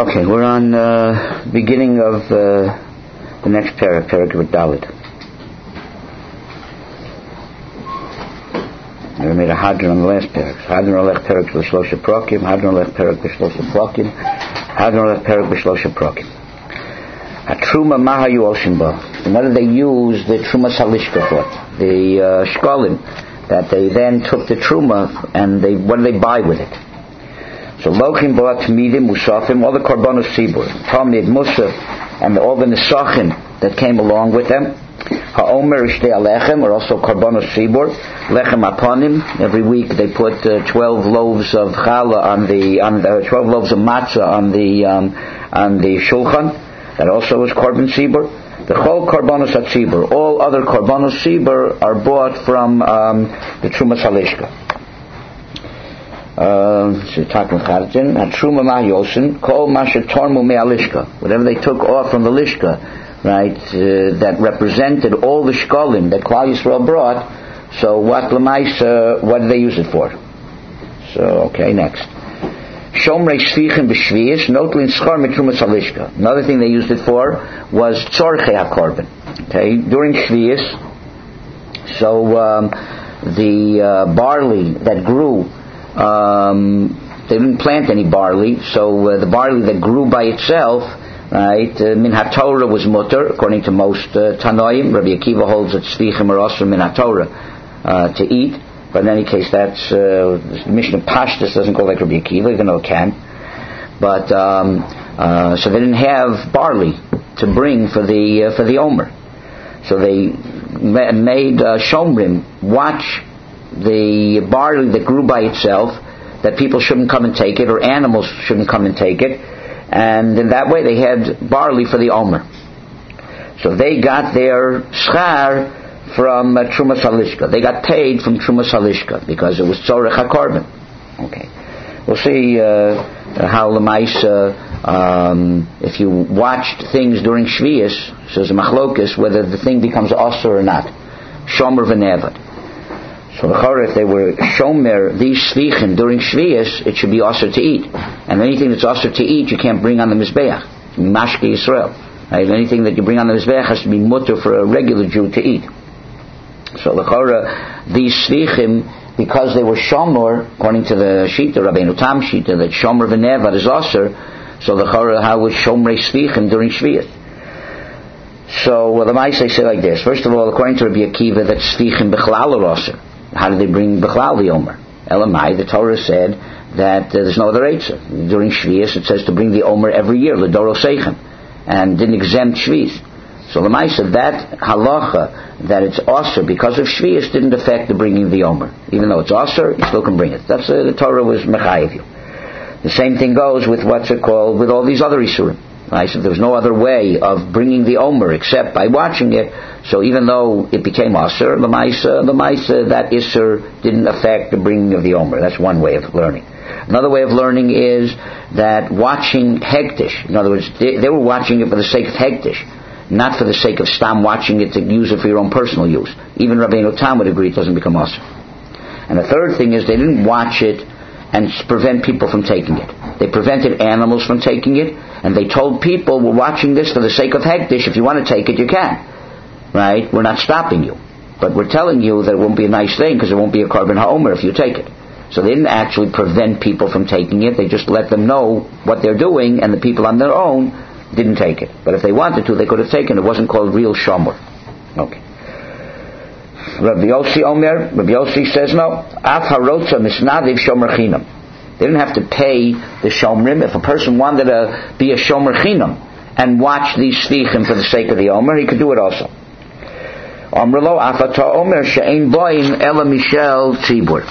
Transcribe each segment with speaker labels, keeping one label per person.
Speaker 1: Okay, we're on beginning of the next parak Dalit. I made a hadron on the last parak. Hadron olech parak b'shlosha prokim. Hadron olech parak b'shlosha prokim. Hadron olech parak b'shlosha prokim. A truma mahayu oshinba. And what did they use the truma salishka for? The shkolim that they then took the truma and what did they buy with it? So Lochim bought Tmidim, Musafim, all the Korbanos Sibur, Talmid, Musaf, and all the Nesachim that came along with them. Ha'omer Ishtei Alechem, or also Korbanos Sibur, Lechem Aponim. Every week they put 12 loaves of challah on the 12 loaves of matzah on the shulchan. That also was Korban Sibur. The whole Korbanos Sibur, all other Korbanos Sibur are bought from the Truma Salishka. Whatever they took off from the lishka, right, that represented all the shkolim that Klal Yisrael brought. So what did they use it for? So okay, next. Shomrei Shvichim b'Shvius notlin schar mitrumas halishka. Another thing they used it for was tzorchei hakorban. Okay, during Shvius. So the barley that grew. They didn't plant any barley, so the barley that grew by itself, right, min haTorah was mutter, according to most Tanoim. Rabbi Akiva holds that tzvichim are also min haTorah to eat, but in any case, that's the Mishnah Pashtus doesn't go like Rabbi Akiva, even though it can. But so they didn't have barley to bring for the Omer, so they made Shomrim watch the barley that grew by itself, that people shouldn't come and take it, or animals shouldn't come and take it, and in that way they had barley for the Omer. So they got their schar from Truma Salishka. They got paid from Truma Salishka because it was Tzorech HaKorban. Okay, we'll see how Lemaisa, if you watched things during Shvius, says a Machlokas, whether the thing becomes Osir or not. Shomer v'Nevad. So if they were shomer these shvichim during Shvius, it should be osir to eat. And anything that's osir to eat, you can't bring on the mizbeach. Mashke Yisrael. Right? Anything that you bring on the mizbeach has to be mutter for a regular Jew to eat. So these shvichim, because they were shomer, according to the Shita, Rabbeinu Tam Shita, that shomer v'nevad is osir. So how was shomer shvichim during Shvius? So the Maaseh say like this. First of all, according to Rabbi Akiva, that shvichim bechlal are osir. How did they bring Bechlal the Omer? Elamai, the Torah said that there's no other Eitzah. During Shvius, it says to bring the Omer every year, L'doro Seichem, and didn't exempt Shvius. So Lamai said that halacha, that it's Osir because of Shvius, didn't affect the bringing of the Omer. Even though it's Osir, you still can bring it. That's the Torah was Mechayev you. The same thing goes with what's it called, with all these other Isurim. Right? So there was no other way of bringing the Omer except by watching it. So even though it became Asur, the Maisa, that Isur didn't affect the bringing of the Omer. That's one way of learning. Another way of learning is that watching Hektish, in other words, they were watching it for the sake of Hektish, not for the sake of Stam watching it to use it for your own personal use. Even Rabbeinu Tam would agree it doesn't become Asur. And the third thing is they didn't watch it and prevent people from taking it. They prevented animals from taking it, and they told people, we're watching this for the sake of Hektish, if you want to take it, you can. Right? We're not stopping you. But we're telling you that it won't be a nice thing, because it won't be a Korban HaOmer if you take it. So they didn't actually prevent people from taking it, they just let them know what they're doing, and the people on their own didn't take it. But if they wanted to, they could have taken it. It wasn't called real Shomer. Okay. Rabbi Yossi says no. Af harotza misnadiv shomer chinam. They didn't have to pay the shomrim. If a person wanted to be a shomer chinam and watch these shvichim for the sake of the omer, he could do it also. Amrlo afata omer she'ein boim ela mishel tzibur.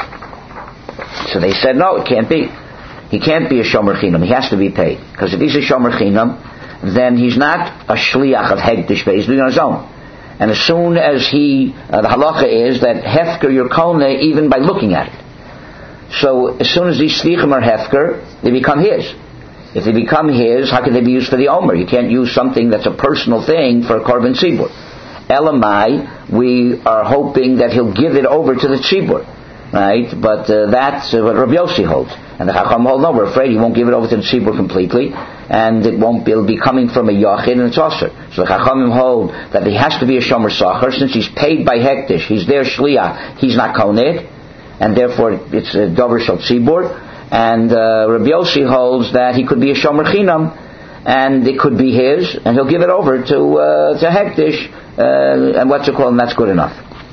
Speaker 1: So they said no, it can't be. He can't be a shomer chinam. He has to be paid, because if he's a shomer chinam, then he's not a shliach of hektish, but he's doing it on his own. And as soon as the halacha is that hefker your kone even by looking at it. So as soon as these shvichim are hefker, they become his. If they become his, how can they be used for the omer? You can't use something that's a personal thing for a korban tzibur. Elamai, we are hoping that he'll give it over to the tzibur. right? But that's what Rabbi Yossi holds. And the Chacham hold, no, we're afraid he won't give it over to the Tzibur completely, and it'll be coming from a Yachid, and it's Osir. So the Chachamim hold that he has to be a Shomer Sachar, since he's paid by Hektish, he's their Shliach, he's not Koned, and therefore it's a Dover Shel Tzibur. And Rabbi Yossi holds that he could be a Shomer Chinam, and it could be his, and he'll give it over to Hektish, and what's it called, and that's good enough.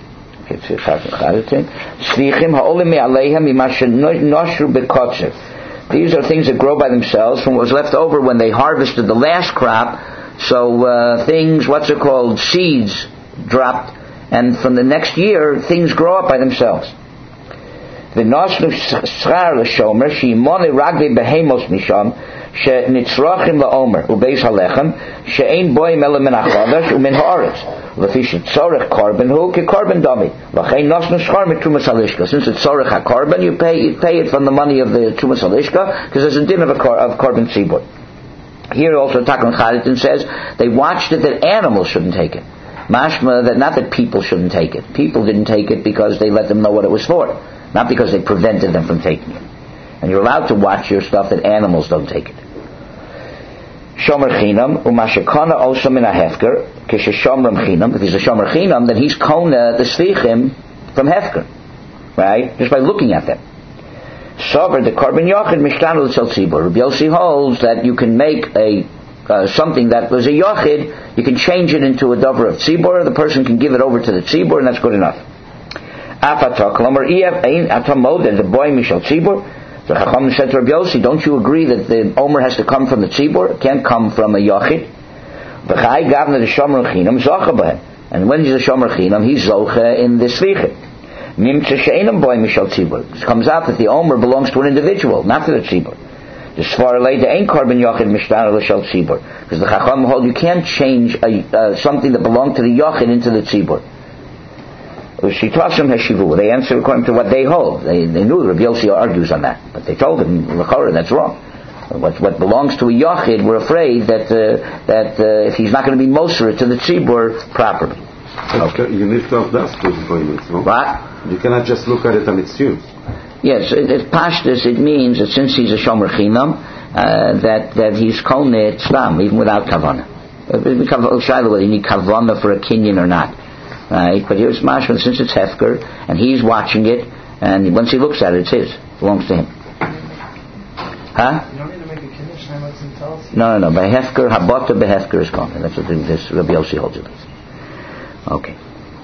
Speaker 1: These are things that grow by themselves from what was left over when they harvested the last crop. So seeds dropped, and from the next year things grow up by themselves. The nosnu schar l'shomer sheimone ragli behemos misham shenitzrachim laomer ubeis halechem she'ein boim ele min hachadash umin haaretz lefi shetzorech korban hu kekorban dami v'chein nosnu schar mitrumas halishka. Since it's tzorech hakorban, you pay it from the money of the trumas halishka, because there's a din of korban tzibur. Here also Takon Chaditin says they watched it that animals shouldn't take it. Mashma, that not that people shouldn't take it. People didn't take it because they let them know what it was for, not because they prevented them from taking it. And you're allowed to watch your stuff that animals don't take it. Shomer Chinam, Umashakana also min a-hefker, Kishashomram Chinam. If he's a Shomer Chinam, then he's Kona, the Slichim, from Hefker. Right? Just by looking at them. Sover, the Korban Yochid, Mishtanu L'Tzal Tzibur. Rabbi Yossi holds that you can make something that was a Yochid, you can change it into a Dover of Tzibur, the person can give it over to the Tzibur, and that's good enough. Afatok, Lomer Iev, Ein Atamod, and the boy Mishal Tzibur. The Chacham said to Rabbi Yossi, don't you agree that the Omer has to come from the Tzibur? It can't come from a Yochid. V'chai Gavna the Shomer Chinam Zocha b'hem. And when he's a Shomer Chinam, he's Zocha in the Slichim. Mimtze she'enam boy Mishal Tzibur. It comes out that the Omer belongs to an individual, not to the Tzibur. The Svar Lei the Ein Korban Yochid Mishtar L'Shal Tzibur. Because the Chacham hold you can't change something that belonged to the Yochid into the Tzibur. They answer according to what they hold. They knew Rabbi Yossi argues on that, but they told him that's wrong. What belongs to a Yochid, we're afraid that if he's not going to be Moser to the Tzibur properly.
Speaker 2: Okay. You need to have that point, no?
Speaker 1: What?
Speaker 2: You cannot just look at it on its use.
Speaker 1: Yes, Pashtus, it means that since he's a Shomer Chinam, that he's Koneh Tzlam, even without Kavanah. Whether you need Kavanah for a Kinyan or not. Right? But here's Mashman, since it's Hefker, and he's watching it, and once he looks at it, it's his. It belongs to him. Huh?
Speaker 3: You don't need to make a Kiddush Shema until
Speaker 1: No. By Hefker, Habata behefker is Koneh. That's what this Rabbi Yossi holds it. Okay.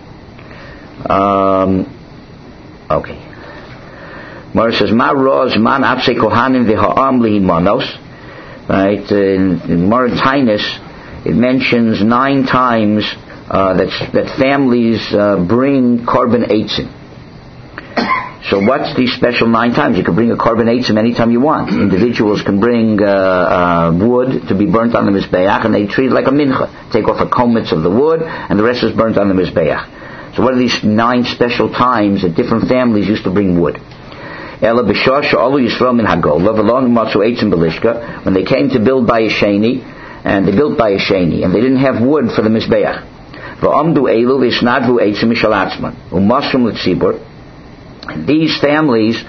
Speaker 1: Okay. Mara says, Ma roz man apse kohanim v'ha'am lihimanos. Right? In Mara Tainus, it mentions 9 times that families bring korban eitzim. So what's these special 9 times? You can bring a korban eitzim anytime you want. Individuals can bring wood to be burnt on the Mizbeach, and they treat it like a mincha. Take off a kometz of the wood, and the rest is burnt on the Mizbeach. So what are these 9 special times that different families used to bring wood? When they came to build by Yesheni, and they built by Yesheni, and they didn't have wood for the Mizbeach. These families,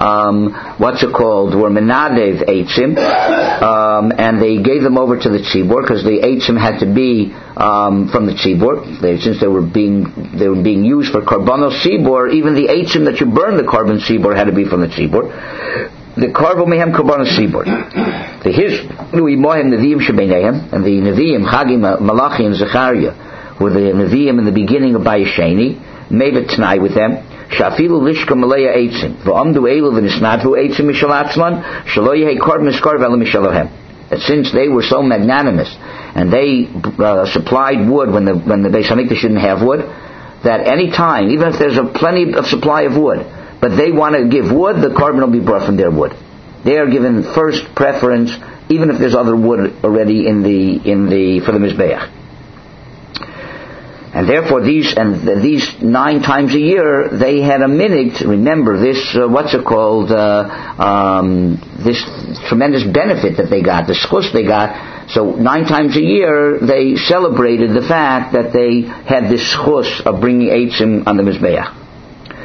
Speaker 1: were menadev eitzim, and they gave them over to the tzibur, because the eitzim had to be from the tzibur. Since they were being used for korbanos tzibur, even the eitzim that you burn the korban tzibur had to be from the tzibur. The karvo mehem korbanos tzibur. The hislu imohem neviim shebeinehem, and the neviim Chagi, Malachi, and Zechariah were the neviim in the beginning of Bayesheni, made a t'nai with them. Shafilu lishka malaya eitzim v'amdu elu v'nisnadhu eitzim mishal atzman shalo yehei korban miskar v'elu mishalohem. That since they were so magnanimous and they supplied wood when the Beis Hamikdash didn't have wood, that any time, even if there's a plenty of supply of wood, but they want to give wood, the korban will be brought from their wood. They are given first preference, even if there's other wood already for the Mizbeach. And therefore, these 9 times a year, they had a minute. Remember this, this tremendous benefit that they got, the schus they got. So 9 times a year, they celebrated the fact that they had this schus of bringing eitzim on the Mizbeach.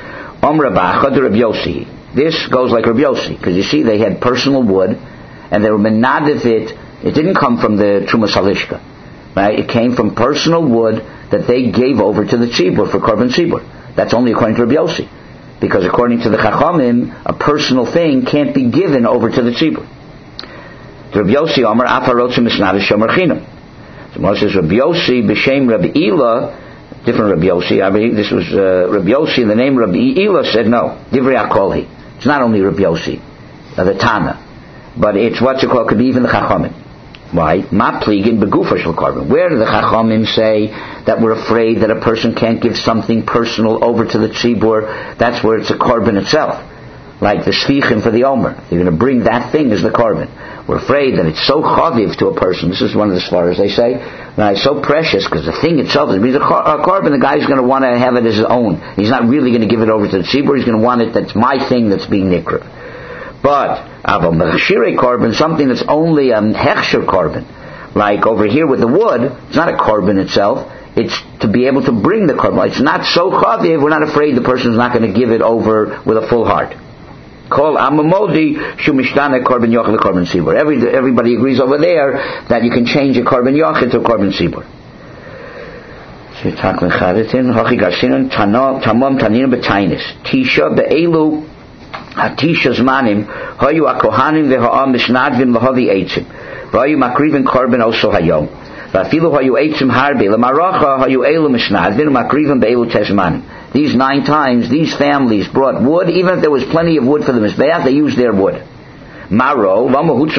Speaker 1: Rabbi Acha de Rabbi Yossi. This goes like Rabbi Yossi, because you see they had personal wood, and they were menadiv it. It didn't come from the Trumas Halishka, right? It came from personal wood that they gave over to the tzibur for korban tzibur. That's only according to Rabbi Yossi, because according to the Chachamim, a personal thing can't be given over to the tzibur. Rabbi Yossi Omer Afarotzim Misnadish Shomer Chinam. So Moshe says Rabbi Yossi b'shem Rabbi Ila. Different Rabbi Yossi. This was Rabbi Yossi, and the name Rabbi Ila said no. Divrei Akolhi. It's not only Rabbi Yossi, the Tana, but it's what's it called? Could be even the Chachamim. Why? Ma pligin begufa shel korban. Where do the Chachamim say that we're afraid that a person can't give something personal over to the tzibur? That's where it's a korban itself, like the shvichim for the omer. You're going to bring that thing as the korban. We're afraid that it's so chaviv to a person. This is one of the svaras they say. Right, so precious, because the thing itself is a korban. The guy's going to want to have it as his own. He's not really going to give it over to the tzibur. He's going to want it. That's my thing that's being nikra. But aval mechshirei korban, something that's only a hechsher korban, like over here with the wood. It's not a korban itself. It's to be able to bring the korban. It's not so chaviv. We're not afraid the person's not going to give it over with a full heart. Call amamodi shumishtana korban yochel korban sibur. Everybody agrees over there that you can change a korban yochel to a korban sibur. So you're talking chadatin hachi garsinon tamam tanina betainis tisha beelu hatisha zmanim hayu akohanim veha'am mishnadvim lahavi eitzim vayu makrivin korban also hayom vafilu hayu eitzim harbe lemaracha hayu elu mishnadvim makrivin beelu tezmanim. These 9 times, these families brought wood. Even if there was plenty of wood for the Mizbeach, they used their wood. Maro, anybody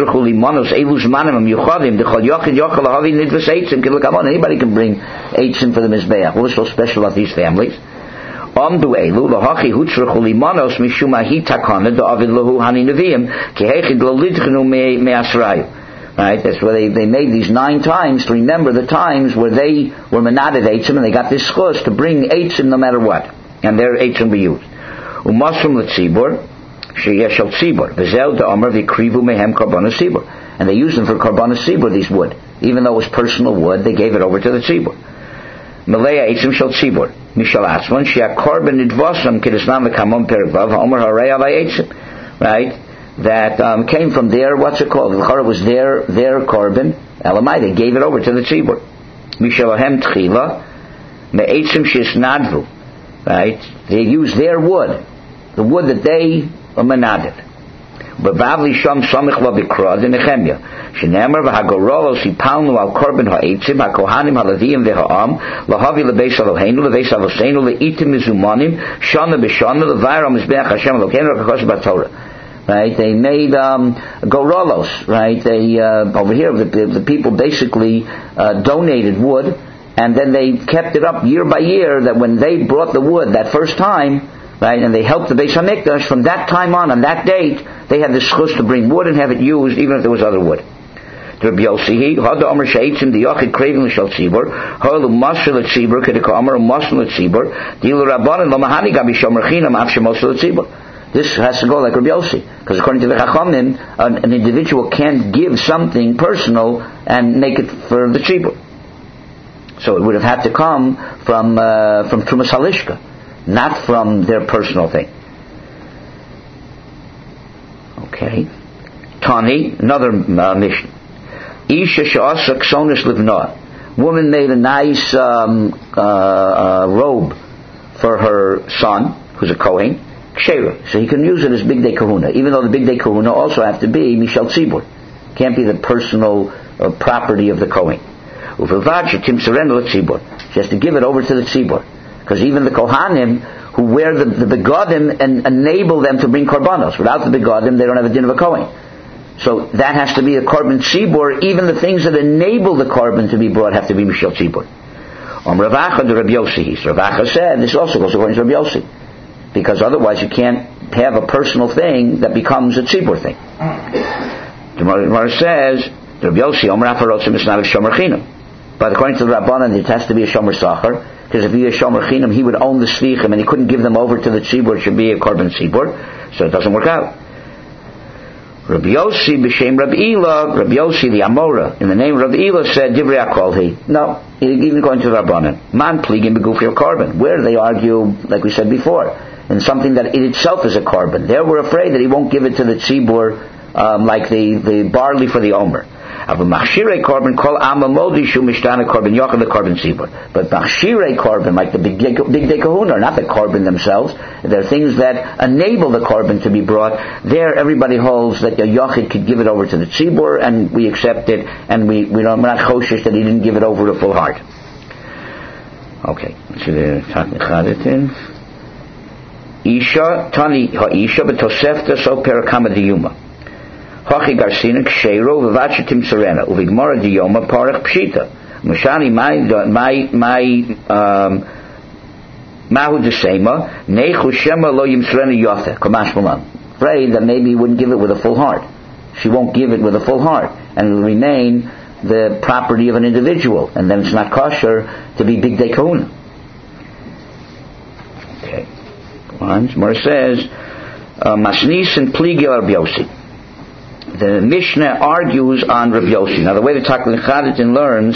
Speaker 1: can bring eitzim for the Mizbeach. What's so special about these families? Right, that's where they made these 9 times to remember the times where they were menadiv eitzim, and they got this schus to bring eitzim no matter what, and their eitzim be used. Umasrum l'tzibur sheyeshel tzibur v'zel da'amar v'krivu mehem karbanos tzibur, and they used them for karbanos tzibur. These wood, even though it was personal wood, they gave it over to the tzibur. Malaya eitzim shel tzibur mishal atzman sheyah korban nidvosam k'desnam v'kamon perikvav ha'omer harei avay eitzim. Right. That came from their, what's it called? It was their korban. Elamai, they gave it over to the tzibur. Mishalahem tchila me'etzim shisnadvu. Right? They used their wood, the wood that they menaded. B'bavli sham samich la b'krah de Nehemia. Shenemar v'hagorolos hipalnu al korban ha'etzim ha'kohanim ha'leviyim v'ha'am lahavi lebeis Eloheinu lebeis Eloseinu le'itim mizumanim shana b'shana levayra mizbeach Hashem Elokeinu rakakosh b'Torah. Right, they made gorolos. Right, they over here the people basically donated wood, and then they kept it up year by year. That when they brought the wood that first time, right, and they helped the Beis Hamikdash, from that time on that date, they had the schus to bring wood and have it used, even if there was other wood. Rabbi Yossi, Hada Omer Sheitzim the Yochid Craving L'Shal Tzibur, Ha'lu Masr L'Tzibur Kedika Omer Masr L'Tzibur, Dilu Rabbanan L'Mahani Gabi Shomer Chinam Avshe Masr L'Tzibur. This has to go like Rabbi Yossi, because according to the Chachamim, an individual can't give something personal and make it for the tzibur. So it would have had to come from Trumas Halishka, not from their personal thing. Okay. Tani, another mission. Isha she'asa ksonis livna. Woman made a nice robe for her son, who's a Kohen. Ksheira, so he can use it as Big Day Kahuna, even though the Big Day Kahuna also have to be Mishal Tzibur. Can't be the personal property of the Kohen. She has to give it over to the Tzibur, because even the Kohanim who wear the begadim and enable them to bring korbanos. Without the begadim, they don't have a din of a Kohen. So that has to be a korban Tzibur. Even the things that enable the korban to be brought have to be Mishal Tzibur. Rav Acha de Rabbi Yossi. Rav Acha said this also goes according to Rabbi Yossi, because otherwise you can't have a personal thing that becomes a tzibur thing. The Gemara says, Rabbi Yossi, Omer Afarotzim is not a shomer chinam. But according to the Rabbanan, it has to be a shomer sachar, because if he is shomer chinam, he would own the shlichim, and he couldn't give them over to the tzibur. It should be a korban tzibur, so it doesn't work out. Rabbi Yossi b'shem Rabbi Ila, Rabbi Yossi the Amora, in the name of Rabbi Ila, said Divrei Akolhi. No, even going to the Rabbanan, man pligim begufir korban. Where they argue, like we said before, in something that in itself is a korban. There we're afraid that he won't give it to the tzibur like the barley for the omer. But machshirei korban, like the big day kahuna, not the korban themselves. They're things that enable the korban to be brought. There, everybody holds that the yochid could give it over to the tzibur, and we accept it, and we're not choshish that he didn't give it over to full heart. Okay, let's see the Tatnichaditin. Isha tani ha'isha b'tosefta so perakama diyuma. Hachi garsina k'sheiro v'vachitim serena uvigmara diyoma parach pshita. Mashani mahu desema nechu shema lo yimsrena yothe kamash malam. Afraid that maybe he wouldn't give it with a full heart. She won't give it with a full heart, and it will remain the property of an individual, and then it's not kosher to be big day kahuna. Okay. Gemara says, Masnis and Pligil Rabbi Yossi. The Mishnah argues on Rabbi Yossi. Now, the way the Tatnichaditin learns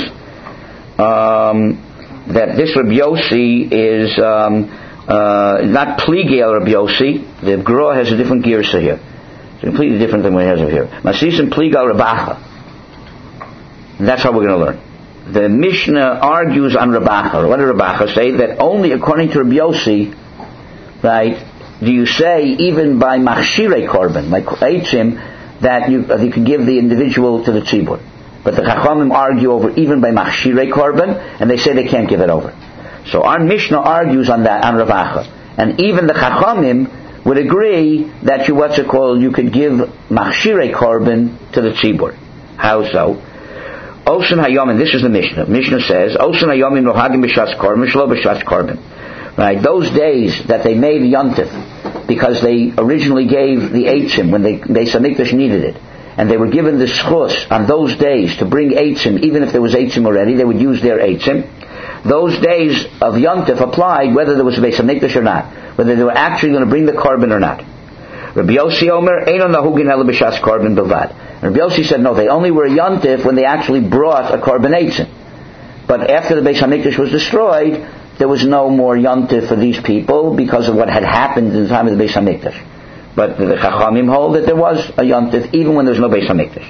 Speaker 1: that this Rabbi Yossi is not Pligil Rabbi Yossi. The Gra has a different girsa here. It's completely different than what it has over here. Masnis and Pligil Rabacha. And that's how we're going to learn. The Mishnah argues on Rabacha. What did Rabacha say? That only according to Rabbi Yossi, right, do you say even by machshirei korban, like eitzim, that you can give the individual to the tzibur. But the Chachamim argue over even by machshirei korban, and they say they can't give it over. So our Mishnah argues on that, on Rabacha. And even the Chachamim would agree that you could give machshirei korban to the tzibur. How so? Osen hayomin, this is the Mishnah. Mishnah says, Osen hayomin nohagim b'shas korban, shlo b'shas korban. Right, those days that they made yontif, because they originally gave the eitzim when the Beis Hamikdash needed it, and they were given the schus on those days to bring eitzim, even if there was eitzim already, they would use their eitzim. Those days of yontif applied whether there was a Beis Hamikdash or not, whether they were actually going to bring the korban or not. Rabbi Yossi Omer, Einon nahugin ela b'shas korban bilvad. Rabbi Yossi said no, they only were a yontif when they actually brought a korban eitzim. But after the Beis Hamikdash was destroyed, there was no more yontif for these people because of what had happened in the time of the Beis Hamikdash. But the Chachamim hold that there was a yontif even when there was no Beis Hamikdash.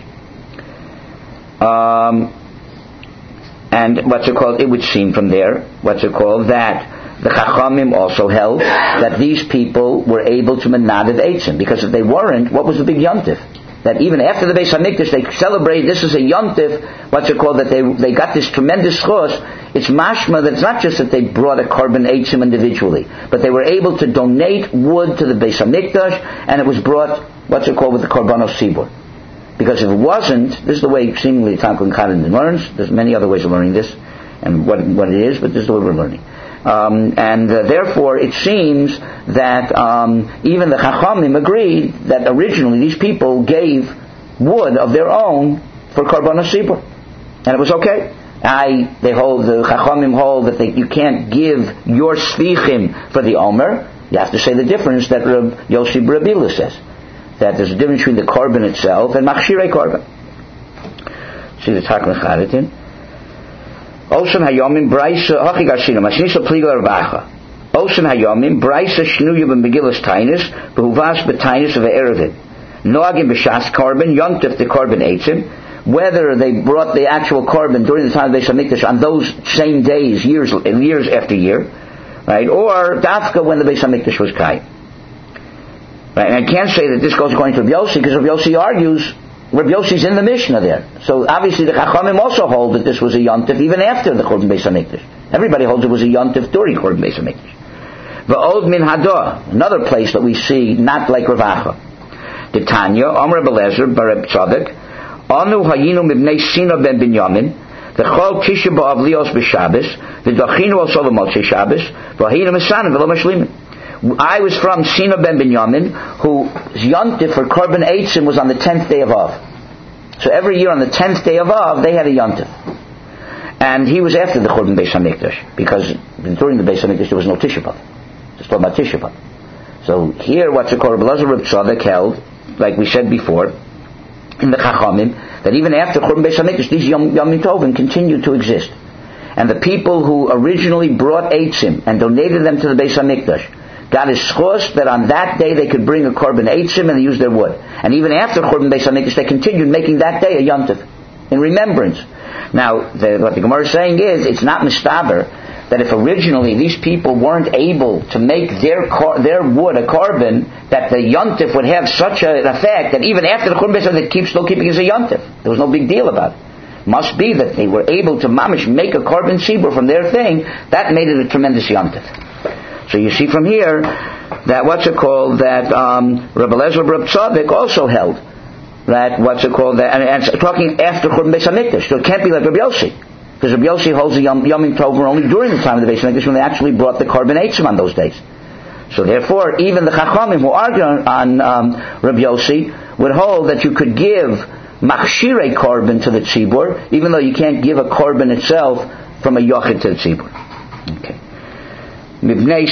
Speaker 1: And it would seem from there, that the Chachamim also held that these people were able to menadiv eitzim, because if they weren't, what was the big yontif? That even after the Beis Hamikdash they celebrated this is a yontif, that they got this tremendous schos. It's mashma that it's not just that they brought a korban eitzim individually, but they were able to donate wood to the Beis Hamikdash, and it was brought with the korbanos sibur. Because if it wasn't, this is the way seemingly Tanakh Kadin learns. There's many other ways of learning this, and what it is, but this is the way we're learning. Therefore, it seems that even the Chachamim agreed that originally these people gave wood of their own for korbanos sibur, and it was okay. The Chachamim hold that you can't give your svichim for the omer. You have to say the difference that Yossi Brabila says, that there's a difference between the korban itself and machshirei korban. See the Tatnichaditin. Osen hayomim braysa hachi garsina masnisa pligel arbacha. Osen hayomim braysa shnuya b'megillas tainis b'huvas b'tainis of erevin. Noagim b'shas korban yontif the korban eitzim. Whether they brought the actual korban during the time of Beis Hamikdash on those same days, years after year, right? Or dafka when the Beis Hamikdash was kai. Right? And I can't say that this goes according to Rabbi Yossi, because Rabbi Yossi argues, Rabbi Yossi's in the Mishnah there. So obviously the Chachamim also hold that this was a yontif even after the Korban Beis Hamikdash. Everybody holds it was a yontif during Korban Beis Hamikdash. V'od min hadah, another place that we see not like Rav Acha. The Tanya, Amr Belezer, Barab Tzadok, Anu hayinu mibnei Sina ben Binyamin, the Chol Tisha B'Av Lios b'Shabbos, the Dachinu also l'Motzei Shabbos, v'hayinu Mesanim v'lo Mashlimin. I was from Sina ben Binyamin, whose yontif for korban eitzim was on the 10th day of Av. So every year on the 10th day of Av, they had a yontif. And he was after the Korban Beis Hamikdash, because during the Beis Hamikdash there was no Tisha B'Av. Just talking about Tisha B'Av. So here, Rabbi Tzadok held, like we said before, in the Chachamim, that even after Korban Beis Hamikdash, these Yomim Tovim continued to exist. And the people who originally brought eitzim and donated them to the Beis Hamikdash, got his schus that on that day they could bring a korban eitzim and they used their wood. And even after Churban Beis HaMikdash, they continued making that day a yontif in remembrance. Now, what the Gemara is saying is, it's not mistaber that if originally these people weren't able to make their wood a korban, that the yontif would have such an effect that even after the Churban Beis HaMikdash, they still keeping it as a yontif. There was no big deal about it. Must be that they were able to mamish make a korban tzibur from their thing. That made it a tremendous yontif. So you see from here that that Rabbi Eliezer Reb Tzadok also held that and talking after Churban Beis HaMikdash. So it can't be like Rabbi Yossi, because Rabbi Yossi holds the Yom Tov only during the time of the Beis HaMikdash when they actually brought the korban eitzim on those days. So therefore, even the Chachamim who argue on Rabbi Yossi would hold that you could give machshirei korban to the tzibur, even though you can't give a korban itself from a yochid to the tzibur. Okay. Mibnei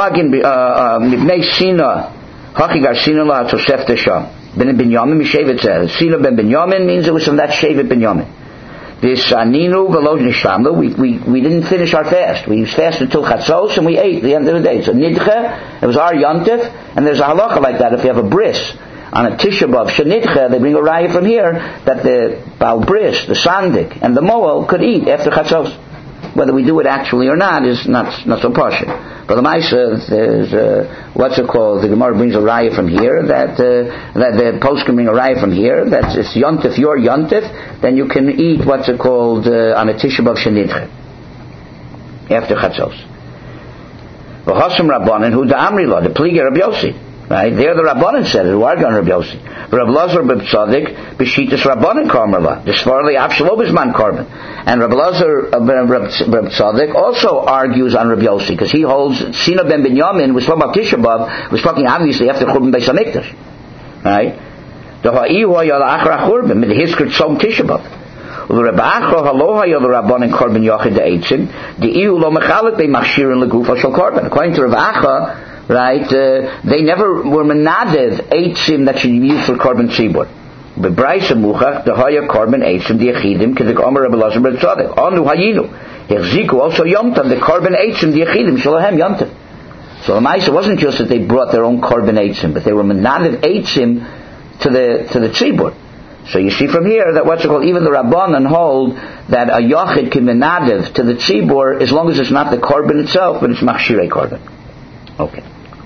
Speaker 1: Sina, Hachigar Sina la Tosef Tesham. Ben Binyamin Mishevet says. Sina ben Binyamin means it was from that Shevet Binyamin. This Aninu Velo Nishamlu, we didn't finish our fast. We fasted until Chatzos and we ate at the end of the day. So Nidche, it was our yontif, and there's a halacha like that if you have a bris. On a Tisha B'Av Shenitcha, they bring a raya from here that the Baal Bris, the Sandik, and the Moel could eat after Chatzos. Whether we do it actually or not is not so partial. But the Maisa, there's the Gemara brings a raya from here that the post can bring a raya from here that it's yontif, your yontif, then you can eat on a Tisha B'Av Shenitcha after Chatzos. V'chasam Rabbanan hu da'amri lo, the Pliga Rabbi Yossi. Right? There the Rabbanan said it, who argued on Rabbi Yossi. Rabbi Eliezer Reb Tzadok, B'shitas Rabbanan Karmela, the Sfarli Avshalo Bisman Karban. And Rabbi Eliezer Reb Tzadok also argues on Rabbi Yossi, because he holds Sina ben Binyamin was talking about Tisha B'Av, was talking obviously after Churban Beis HaMikdash. Right? The Ha'ihu Hayal Achra Churban, the Hiskert Tzom Tisha B'Av. The Rabbi Achra Halo Hayal Rabbanan Karban Yochid De'etzim, the Ihu Lo Mechalek Be Machshirin Legufa Shal Karban. According to Rabbi Achra, right, they never were menadev eitzim that should be used for korban tzibur. But Braisa Muchach, the higher korban eitzim, the Yechidim, because the Omer Rabbi Eliezer Reb Tzadok, Anu Hayinu, Hechziku also Yomtav, the korban eitzim, the Yechidim, Shalahem Yomtav. So the Maisa wasn't just that they brought their own korban eitzim, but they were menadev eitzim to the tzibur. So you see from here that even the Rabbanan hold that a Yochid can menadev to the tzibur as long as it's not the korban itself, but it's machshirei korban. Okay.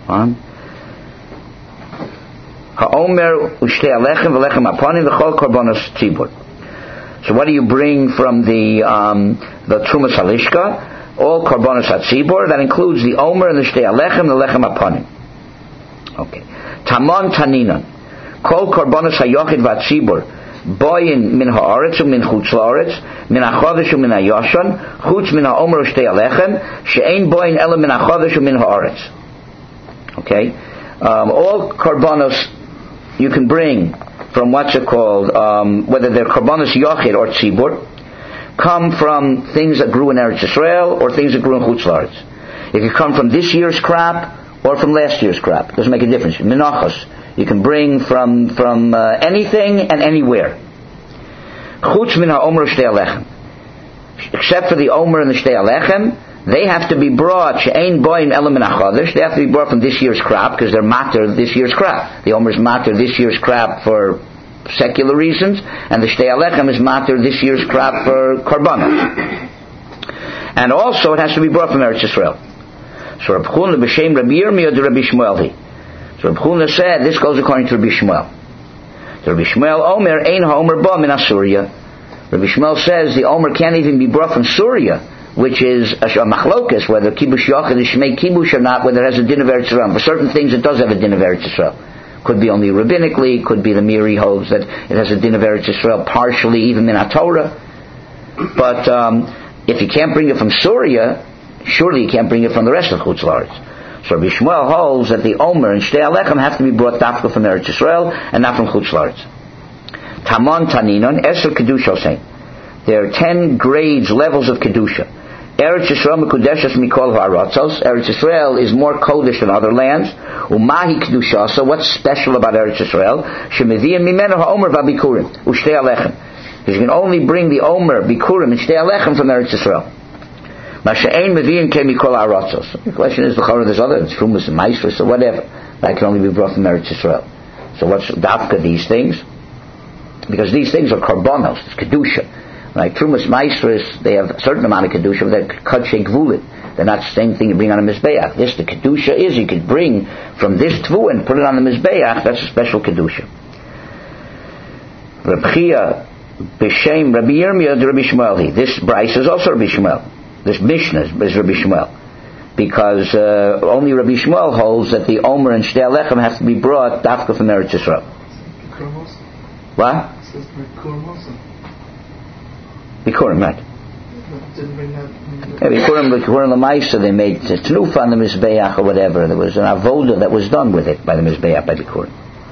Speaker 1: Ha'omer ushtei alechem v'lechem aponim v'chol korbanos tzibur. So what do you bring from the Trumas Halishka? All korbanos hatzibur. That includes the omer and the shtei alechem, the lechem aponim. Okay. Tamon taninan. Kol korbanos hayochid v'atzibur. Boyin min ha'aretz u'min chutz la'aretz, min ha'chodesh u'min ha'yoshan, chutz min ha'omer ushtei alechem, she'ein boyin ela min ha'chodesh u'min ha'aretz. Okay, all korbanos you can bring from whether they're korbanos yochid or tzibur, come from things that grew in Eretz Yisrael or things that grew in Chutz La'aretz. It can come from this year's crop or from last year's crop. It doesn't make a difference. Menachos you can bring from anything and anywhere. Chutz min ha'omer shtei alechem, except for the omer and the shtei alechem. They have to be brought, she'ein boyin elam min hachodesh, they have to be brought from this year's crop, because they're matter this year's crop. The omer is matter this year's crop for secular reasons, and the shtei alechem is matter this year's crop for korbanos. And also it has to be brought from Eretz Yisrael. So Reb Chuna b'shem Rabbi Yirmiyah de Rabbi Shmuel hi. So Reb Chuna said, this goes according to Rabbi Shmuel. So Rabbi Shmuel omer ein ha'omer ba min Asuria. Rabbi Shmuel says the omer can't even be brought from Syria, which is a machlokas, whether kibush yochid is shmei kibush or not, whether it has a din of Eretz Yisrael. For certain things it does have a din of Eretz Yisrael. Could be only rabbinically, could be the Miri holds that it has a din of Eretz Yisrael partially, even in HaTorah. But if you can't bring it from Syria, surely you can't bring it from the rest of Chutz La'aretz. So Rabbi Shmuel holds that the Omer and Shtei Alechem have to be brought dafka from Eretz Yisrael and not from Chutz La'aretz. Tamon Taninon, Eser Kedusha Osein. There are 10 grades, levels of Kedusha. Eretz Yisrael mekudeshes mikol ha'aratzos. Eretz Yisrael is more kodesh than other lands. Umahi kedushasa. What's special about Eretz Yisrael? Shemiviyim mimenu ha'omer v'abikurim u'shtei alechem. Because you can only bring the omer, bikurim, and shtei alechem from Eretz Yisrael. Masha'ein Mevi'in Kemi Kol Aratzos. The question is, there's other Trumas and Maisros or whatever that can only be brought from Eretz Yisrael. So what's Dafka these things? Because these things are Karbonos, it's Kedusha. Like Trumas Maisros, they have a certain amount of Kedusha, but they're Kadshe Gvulin. They're not the same thing you bring on a Mizbeach. This, the Kedusha is, you could bring from this Tvu and put it on the Mizbeach, that's a special Kedusha. Reb Chia, B'Shem, Rabbi Yirmiyah, Rabbi Shmuel. This Bryce is also Rabbi Shmuel. This Mishnah is Rabbi Shmuel. Because only Rabbi Shmuel holds that the Omer and Shtei Alechem have to be brought Dafka from Eretz Yisrael. What?
Speaker 3: It says Bikurim also.
Speaker 1: Bikurim, right.
Speaker 3: Didn't bring that.
Speaker 1: Bikurim L'maisa, they made Tnufa on the Mizbeach or whatever. There was an avoda that was done with it by the Mizbeach, by Bikurim.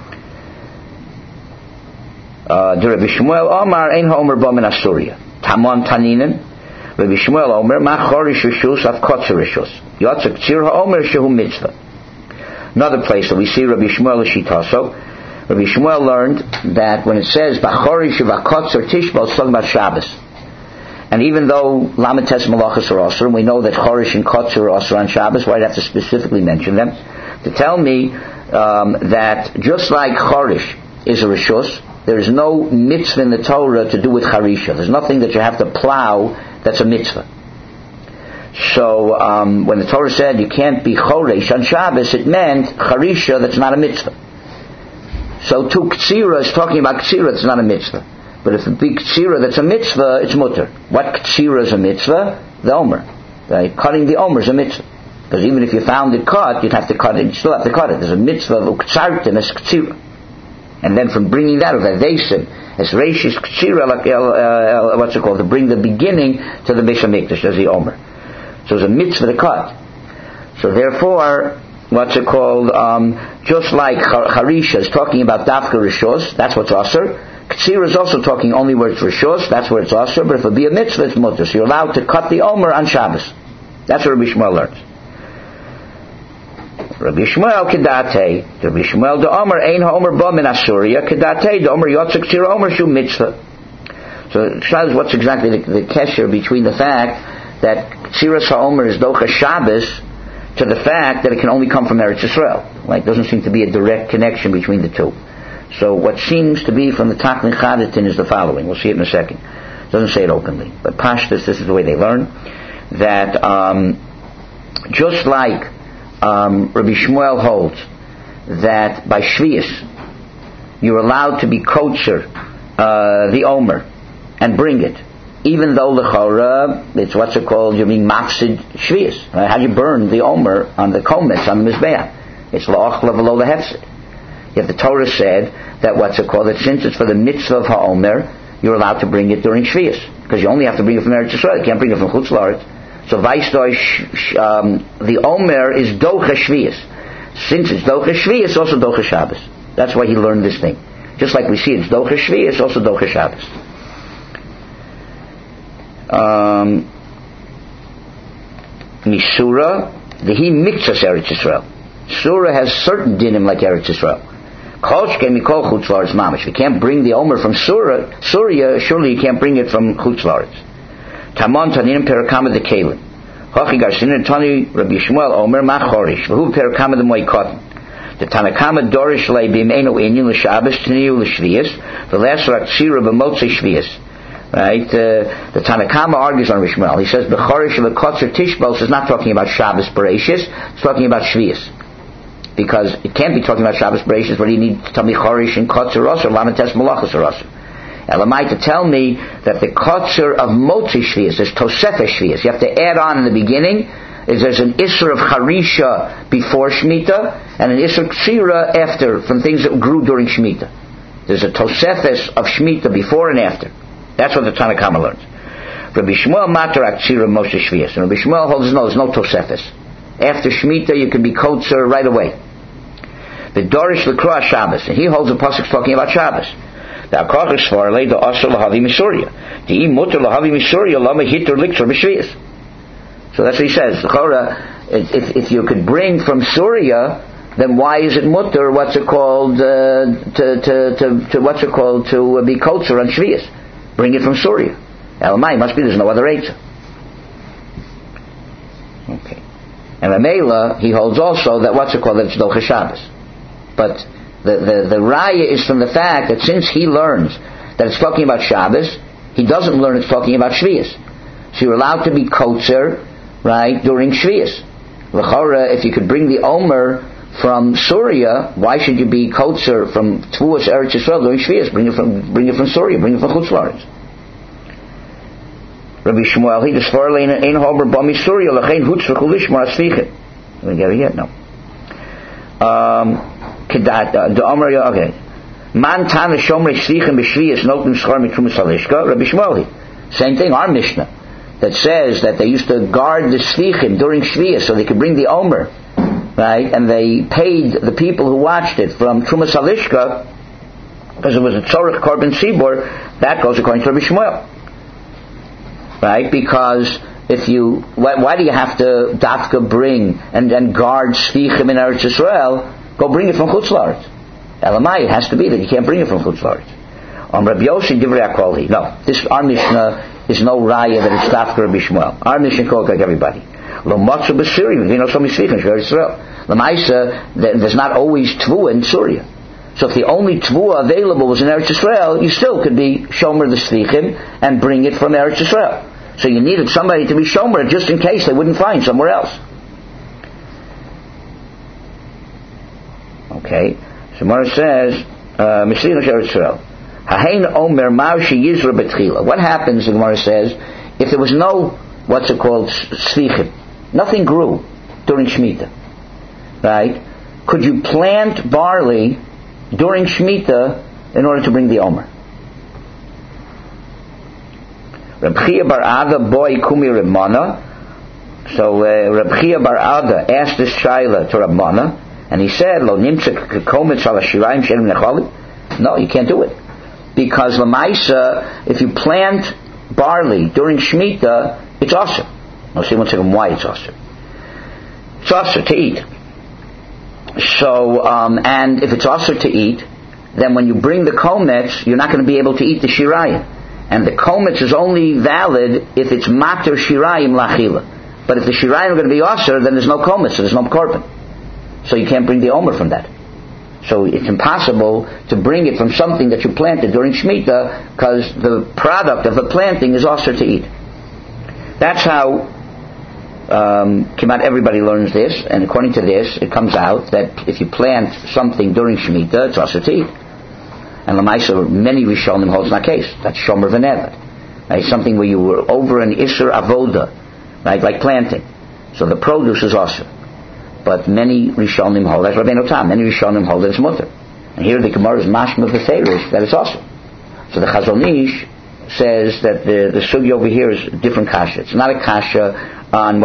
Speaker 1: Rabbi Shmuel Omar Ein Homer Bomen Asuria Tamon Taninen Rabbi Shmuel Omer Ma Chorish Rishus Av Kotzer Rishus Yotzak Tzir HaOmer Shehu Mitzvah. Another place that we see Rabbi Shmuel Shitaso. Rabbi Shmuel learned that when it says Bachorish V'Kotzer Tishbal, it's talking about Shabbos. And even though Lamites Malachas are Osir, and we know that Chorish and Kotzer are Osir on Shabbos, why do I have to specifically mention them? To tell me that just like Chorish is a Rishus, there is no mitzvah in the Torah to do with Harisha. There's nothing that you have to plow that's a mitzvah. So when the Torah said you can't be Choresh on Shabbos, it meant Harisha that's not a mitzvah. So too Ktsira is talking about Ktsira that's not a mitzvah. But if it be Ktsira that's a mitzvah, it's mutter. What Ktsira is a mitzvah? The Omer. Right? Cutting the Omer is a mitzvah. Because even if you found it cut, you'd have to cut it. You still have to cut it. There's a mitzvah of Uktsartim as Ktsira. And then from bringing that, of Adesim, as Reishis Kshira, what's it called, to bring the beginning to the Beis HaMikdash, as the Omer. So it's a mitzvah to cut. So therefore, what's it called, just like Harisha is talking about Dafka Rishos, that's what's Asr. Kshira is also talking only where it's Rishos, that's where it's Asr, but if it be a mitzvah, it's mutter. So you're allowed to cut the Omer on Shabbos. That's what Rabbi Shmuel learns. Rabbi Shmuel Kedate, Rabbi Shmuel the Omer Ein HaOmer Ba Min Asuria Kedate the Omer Yotzak Tzir Omer Shu Mitzvah. So it shows what's exactly the kesher between the fact that Tziras HaOmer is Docha Shabbos to the fact that it can only come from Eretz Yisrael. Like, doesn't seem to be a direct connection between the two. So what seems to be from the Taknin Chadatin is the following. We'll see it in a second. It doesn't say it openly, but Pashtus, this is the way they learn, that just like Rabbi Shmuel holds that by Shvius you're allowed to be kosher the Omer and bring it, even though l'chora it's what's it called, you're being mafsid Shvius. Right? How do you burn the Omer on the kometz on the Mizbeach? It's la'achla v'lo l'hefsid. Yet the Torah said that what's it called, that since it's for the mitzvah of HaOmer, you're allowed to bring it during Shvius, because you only have to bring it from Eretz Yisrael. You can't bring it from Chutz La'aretz. So the Omer is Docha Shvius. Since it's Docha Shvius, it's also Docha Shabbos. That's why he learned this thing. Just like we see it's Docha Shvius, it's also Docha Shabbos. Misura, the he mixes Eretz Yisrael. Surah has certain dinim like Eretz Yisrael. If you can't bring the Omer from Surya, surely you can't bring it from Chutz La'aretz. Tamon Tanin Perakama the Kalim. Hochi Garsin Tani Rabbi Shmuel Omer Machorish. Who Perakama the Moikotin. The Tanakama Dorish Lei Bimeno Inyan L'Shabbos Taniu L'Shvius. The last Ratzira B'Motzei Shvius. Right? The Tanakama argues on Rabbi Shmuel. He says B'Chorish V'Kotzer Tishbos is not talking about Shabbos Bereshis. It's talking about Shvius. Because it can't be talking about Shabbos Bereshis, where you need to tell me Chorish and Kotzer Osir, Lamites Malachas are Osir. Elamai to tell me that the Kotzer of Motzi Shvius is Tosefes Shvius. You have to add on in the beginning, there's an Isser of Harisha before Shemitah, and an Isser Ksira after, from things that grew during Shemitah. There's a Tosefes of Shemitah before and after. That's what the Tanakhama learns. Rabbi Shmuel Matarak Ksira Moshe Shvius. And Rabbi Shmuel holds there's no Tosefes. After Shemitah you can be Kotzer right away. The Dorish L'Kra Shabbos, and he holds the pasuk talking about Shabbos. The Akachis Svarle the Asr Lahavi Misuria. The Imutter Lahavi Misuria Lama Hitter Liktor B'Shvius. So that's what he says. If you could bring from Surya, then why is it mutter? What's it called? To be kosher on Shvius? Bring it from Surya. Elamai must be there's no other eitzah. And Ramela, he holds also that that it's Docha Shabbos. But the raya is from the fact that since he learns that it's talking about Shabbos, he doesn't learn it's talking about Shvius. So you're allowed to be kotzer, right, during Shvius. L'chora, if you could bring the Omer from Surya, why should you be kotzer from Tvuas Eretz Yisrael during Shvius? Bring it from Surya, bring it from Chutz La'aretz. Rabbi Shmuel, he just farley in Homer Bami Surya, Lachain Hutzrach Ulishma Asvichim. Did we get it yet? No. The Omer, okay. Man Tana Shomrei Svichim B'Shviyas Notim Schar Mitrumas Halishka, Rabbi Shmuel. Same thing, our Mishnah, that says that they used to guard the Svichim during Shviyas so they could bring the Omer, right? And they paid the people who watched it from Trumas Halishka because it was a Tzorech Korban Sibor. That goes according to Rabbi Shmuel. Right? Because why do you have to dafka bring and guard Svichim in Eretz Yisrael? Go bring it from Chutz La'aretz. Elamai, it has to be that you can't bring it from Chutz La'aretz. Rabbi Yossi Divrei HaKolhi. No, our Mishnah is no raya that it's dafka Rabbi Shmuel. Our Mishnah calls like everybody. Lo matzu b'Syria, you know so many Svichim in Eretz Yisrael. Lamaisa, there's not always Tvua in Syria. So if the only Tvua available was in Eretz Yisrael, you still could be Shomer the Svichim and bring it from Eretz Yisrael. So you needed somebody to be Shomer just in case they wouldn't find somewhere else. Okay. So Mara says, Mishliach Eretz Yisrael. Hahein Omer Maushi Yizra Betchila. What happens, the Gemara says, if there was no, Svichim, nothing grew during Shemitah, right? Could you plant barley during Shemitah in order to bring the Omer? Reb Chia bar Ada boy kumi Reb Mana. So Reb Chia bar Ada asked this shaila to Reb Mana, and he said, "Lo nimtzek kometz al shirayim shenim nechali." No, you can't do it because lamaisa, if you plant barley during Shemitah, it's asur. I'll see one second why it's asur. It's asur to eat. So, and if it's asur to eat, then when you bring the kometz, you're not going to be able to eat the shirayim. And the kometz is only valid if it's mater shirayim lachila. But if the shirayim are going to be asur, then there's no kometz, so there's no korban. So you can't bring the omer from that. So it's impossible to bring it from something that you planted during Shemitah because the product of the planting is asur to eat. That's how Kimat everybody learns this, and according to this, it comes out that if you plant something during Shemitah, it's asur to eat. And Lamaisa, many Rishonim holds in that case. That's Shomer V'Nevad. Right? Something where you were over an Isser Avoda, right? Like planting. So the produce is asur. But many Rishonim hold, that's Rabbeinu Tam, many Rishonim hold that it's mutter. And here the Gemara is mashma v'feirish, that it's asur. So the Chazon Ish says that the sugi over here is a different kasha. It's not a kasha on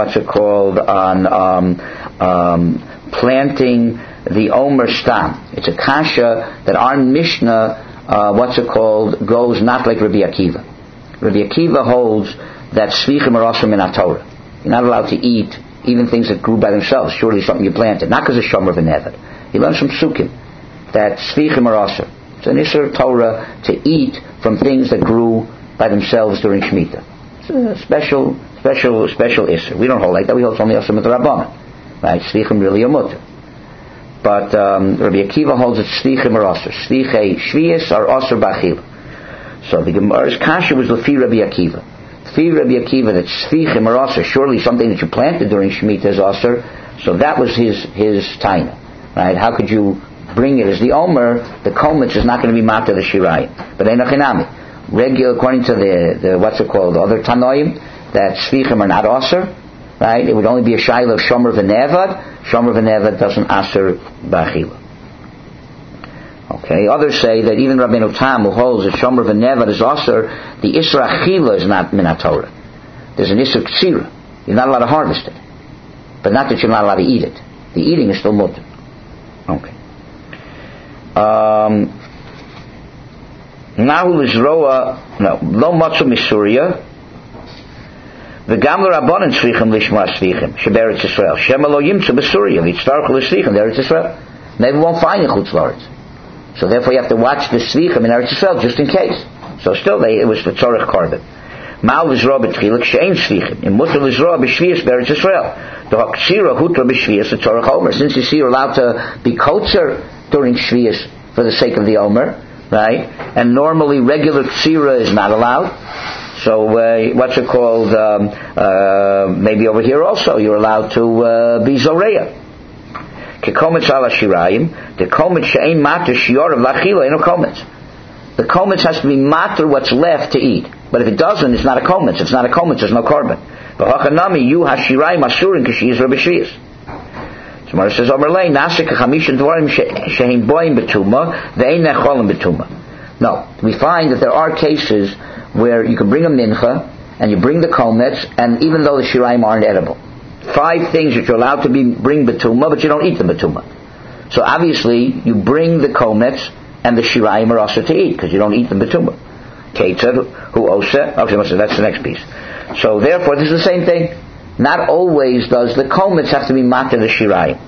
Speaker 1: on planting the Omer Stam. It's a kasha that our Mishnah, goes not like Rabbi Akiva. Rabbi Akiva holds that Svichim are asur min HaTorah. You're not allowed to eat even things that grew by themselves, surely something you planted. Not because it's Shomer V'Nevad. He learns from Sukkim that Svichim are asur. It's an Isser Torah to eat from things that grew by themselves during Shemitah. It's a special Isser. We don't hold like that. We hold only asur mitzvah. Right? Svichim really are mutter. But Rabbi Akiva holds that Svichim are asur. Svichei Shviyas are asur b'achila. So the Gemara's kasha was Lefi Rabbi Akiva. Lefi Rabbi Akiva that Svichim are asur. Surely something that you planted during Shemitah is asur. So that was his taina. Right? How could you bring it as the Omer? The kometz is not going to be matter the shirayim. But einachinami. Regular, according to the other Tanoim, that Svichim are not asur. Right? It would only be a shaila of Shomer V'Nevad. Shomer V'Nevad doesn't asur b'achila. Okay. Others say that even Rabbeinu Tam, who holds that Shomer V'Nevad is asur, the Isra Achila is not min HaTorah. There's an Isra Ksira. You're not allowed to harvest it. But not that you're not allowed to eat it. The eating is still mutter. Okay. Nahu Lizroa, Lo Matzu Misuria. The Gamla Rabbanan Svichim Lishma Svichim Sheberetz Yisrael Shema Lo Yimtzu B'Surya V'Yitztarchu L'Svichim Eretz Yisrael. Maybe we won't find in Chutz La'aretz. So therefore you have to watch the Svichim in Eretz Yisrael just in case. So still it was the Tzorech Korban. Mal v'zro b'tchila k'she'ein svichim. In mutter v'zro b'shvias b'eretz Yisrael. The ha'ksira hutra b'shvias the tzorach omer. Since you see you're allowed to be kotzer during shvias for the sake of the omer, right? And normally regular ksira is not allowed. So what's it called? Maybe over here also you're allowed to be zoreya. Kekometz ala shirayim. The kometz she'ein mater shior of lachila ain't no kometz. The kometz has to be mater what's left to eat. But if it doesn't, it's not a kometz. If it's not a kometz, there's no korban. But hachanami you hashirayim asurin k'shiyis rabishiyas. So Gemara says, Omerlei nasik chamishin dvarim she'im boim betuma ve'ein necholim betuma. No, we find that there are cases where you can bring a mincha and you bring the kometz, and even though the shirayim aren't edible, 5 things that you're allowed to bring betuma, but you don't eat the betuma. So obviously you bring the kometz and the shirayim are also to eat because you don't eat the betuma. Ketzad who oseh. Okay, that's the next piece. So therefore, this is the same thing. Not always does the kometz have to be matter the shirayim.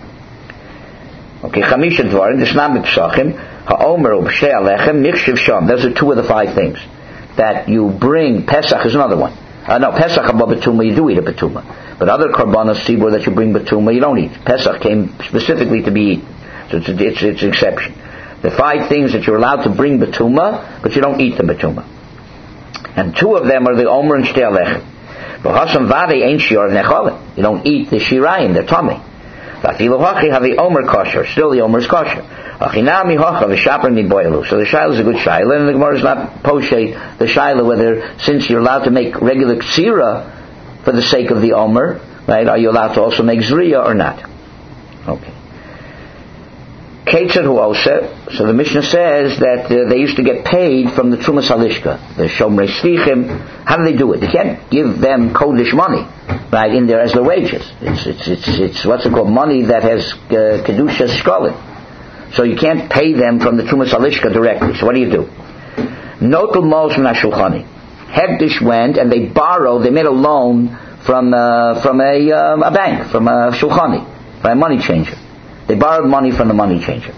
Speaker 1: Okay, chamisha dvarim d'snam b'psachim ha'omer u'b'shtei alechem nichshiv sham. Those are 2 of the 5 things that you bring. Pesach is another one. No, Pesach above betuma you do eat a betuma, but other korbanos tzibur that you bring betuma you don't eat. Pesach came specifically to be eaten, so it's an exception. The 5 things that you're allowed to bring betuma, but you don't eat the betuma, and 2 of them are the omer and shtei alechem. V'hasam vade ain't shior of necholin. You don't eat the shirayim, they're tummy. V'afilu hachi have the omer kosher. Still the omer is kosher. Achinami hacha v'shaper mi boilu. So the shaila is a good shaila, and the Gemara is not poshet the shaila whether, since you're allowed to make regular ksira for the sake of the omer, right? Are you allowed to also make zriya or not? Okay. Ketzad hu oseh. So the Mishnah says that they used to get paid from the Trumas Halishka, the Shomrei Svichim. How do they do it? They can't give them Kodesh money, right, in there as their wages. It's what's it called, money that has Kedusha Shkolim. So you can't pay them from the Trumas Halishka directly. So what do you do? Notul Mos min HaShulchani. Hegdish went and they borrowed, they made a loan from a bank, from a Shulchani, by a money changer. They borrowed money from the money changer.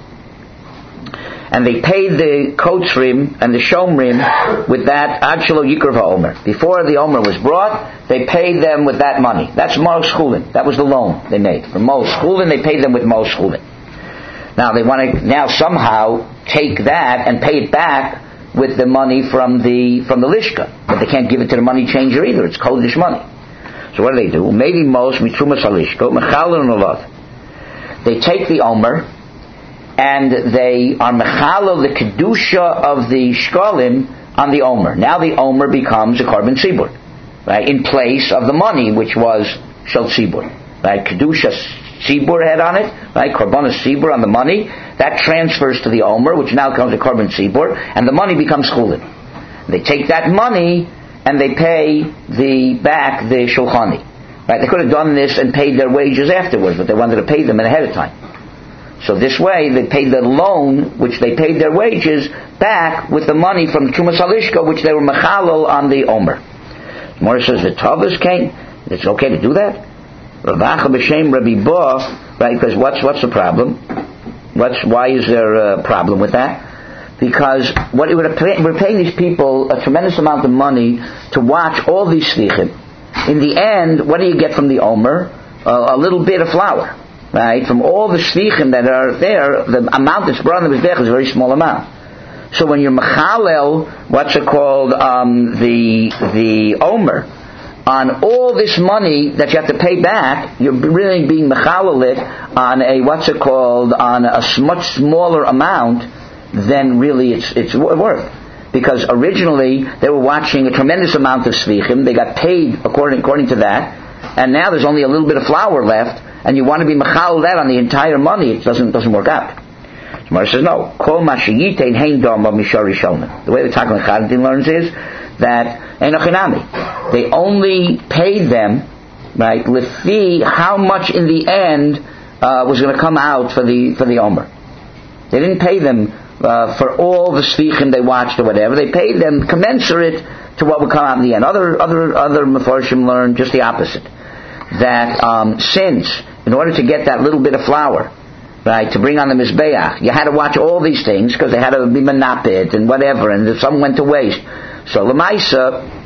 Speaker 1: And they paid the kotzrim and the shomrim with that ad shelo yikra v'omer. Before the omer was brought, they paid them with that money. That's Mos Chulin. That was the loan they made. From Mos Chulin, they paid them with Mos Chulin. Now they want to now somehow take that and pay it back with the money from the lishka. But they can't give it to the money changer either. It's kodesh money. So what do? Maybe Mos mitrumas halishka mechalon olav. They take the omer and they are mechalel the kedusha of the shkolim on the omer. Now the omer becomes a korban tzibur, right? In place of the money which was shel tzibur, right? Kedusha tzibur had on it, right? Korbanos tzibur on the money that transfers to the omer, which now becomes a korban tzibur, and the money becomes chulin. They take that money and they pay back the shulchani. Right? They could have done this and paid their wages afterwards, but they wanted to pay them ahead of time. So this way, they paid the loan, which they paid their wages, back with the money from Trumas Halishka, which they were mechalel on the omer. Gemara says the Tavas came. It's okay to do that. Ravacha b'shem Rabbi Ba, right? Because what's the problem? Why is there a problem with that? Because we're paying these people a tremendous amount of money to watch all these svichim. In the end, what do you get from the omer? A little bit of flour, right? From all the shvichim that are there, the amount that's brought in the mizbech is a very small amount. So when you're mechalel, the omer, on all this money that you have to pay back, you're really being mechalel it on on a much smaller amount than really it's worth. Because originally they were watching a tremendous amount of svichim, they got paid according to that, and now there's only a little bit of flour left, and you want to be mechal that on the entire money, it doesn't work out. Gemara says no. Kol mashiyitein hein dama mishari shona. The way the Takon Chadin learns is that enochinami. They only paid them, right, lefi how much in the end was going to come out for the omer. They didn't pay them for all the svichim they watched or whatever. They paid them commensurate to what would come out in the end. Other mefarshim learn just the opposite. That since in order to get that little bit of flour, right, to bring on the mizbeach, you had to watch all these things because they had to be menapit and whatever, and some went to waste. So lemaisa,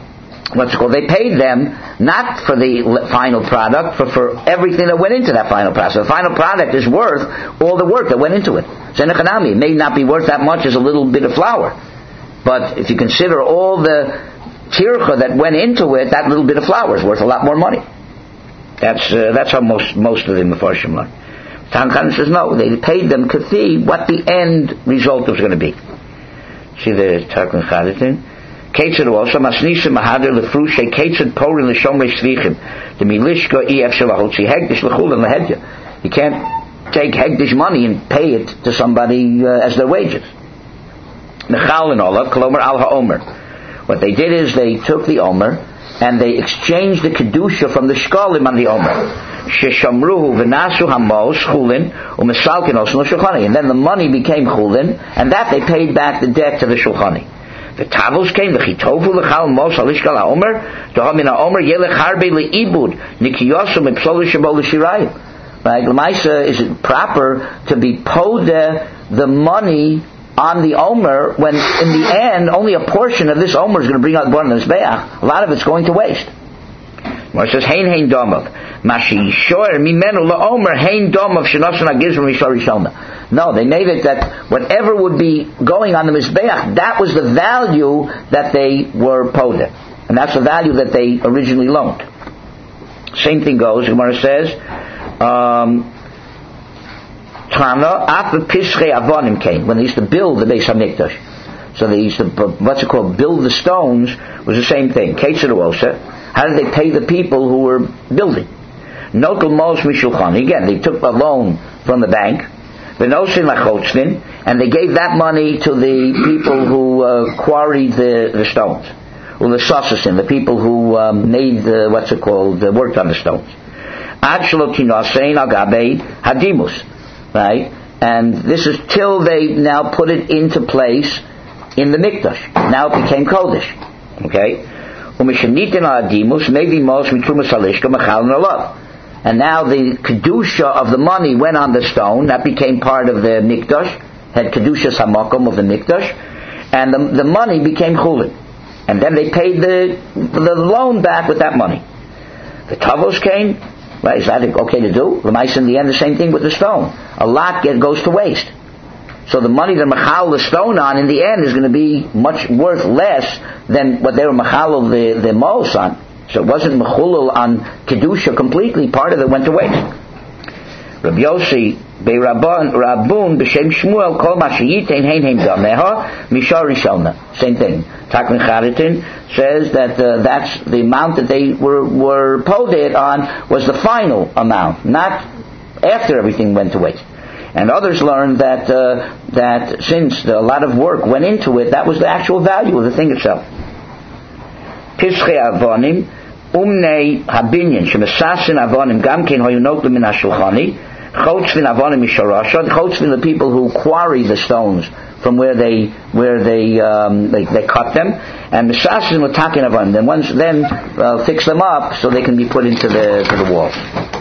Speaker 1: They paid them not for the final product, but for everything that went into that final product. So the final product is worth all the work that went into it. It may not be worth that much as a little bit of flour, but if you consider all the tircha that went into it, that little bit of flour is worth a lot more money. That's how most of the Mefarshim learn. Tanakh says no, they paid them kathi what the end result was going to be. See the Tarkun Chaditin. Ketzad also masnisa mahader lefrushe ketzad porin l'shomrei slichim the milishka ef shalachotzi hegdish l'chulim lehedya. You can't take hegdish money and pay it to somebody as their wages. Nechal and olav kolomer al haomer. What they did is they took the omer and they exchanged the kedusha from the shkalim on the omer. Sheshamruhu v'nasu hamos chulin u'mesalkinos l'shulchani, and then the money became chulin, and that they paid back the debt to the shulchani. The tavos came v'chitovu l'chal mos halishkal haomer dohamin haomer yelech harbe le'ibud nikiyosu mipsol shabo l'shirayim. Right? L'maisa, is it proper to be podeh the money on the omer when in the end only a portion of this omer is going to bring out born mizbeach? A lot of it's going to waste. It says hein domav mashi yishor mimenu laomer hein domav shenosan agizrim yishor rishona. No, they made it that whatever would be going on the mizbeach, that was the value that they were podeh, and that's the value that they originally loaned. Same thing goes. Gemara says. When they used to build the Beis Hamikdash, so they used to build the stones, was the same thing. How did they pay the people who were building? Again, they took a loan from the bank, and they gave that money to the people who quarried the stones, the people who made worked on the stones. Right? And this is till they now put it into place in the Mikdash. Now it became Kodesh. Okay? And now the Kedusha of the money went on the stone. That became part of the Mikdash. Had Kedusha Samakom of the Mikdash. And the money became Chulin. And then they paid the loan back with that money. The Tavos came. Right, is that okay to do? L'maisa, in the end, the same thing with the stone. A lot goes to waste. So the money they're machal the stone on, in the end, is going to be much worth less than what they were machal the mos on. So it wasn't machulul on kedusha completely. Part of it went to waste. Rabbi Yossi Rabun b'shem Shmuel kol ma sheyitain hein dameha mishar rishona. Same thing. Takman Charitin says that that's the amount that they were poded on was the final amount, not after everything went to waste. And others learned that since a lot of work went into it, that was the actual value of the thing itself. Pischei avonim umnei habinyan shemesasin avonim gamkein hoyunoklim min hashulchani. Chotzvin avonim misharashad. Chotzvin, the people who quarry the stones from where they cut them, and mesasin l'takin avonim. Then fix them up so they can be put into the wall.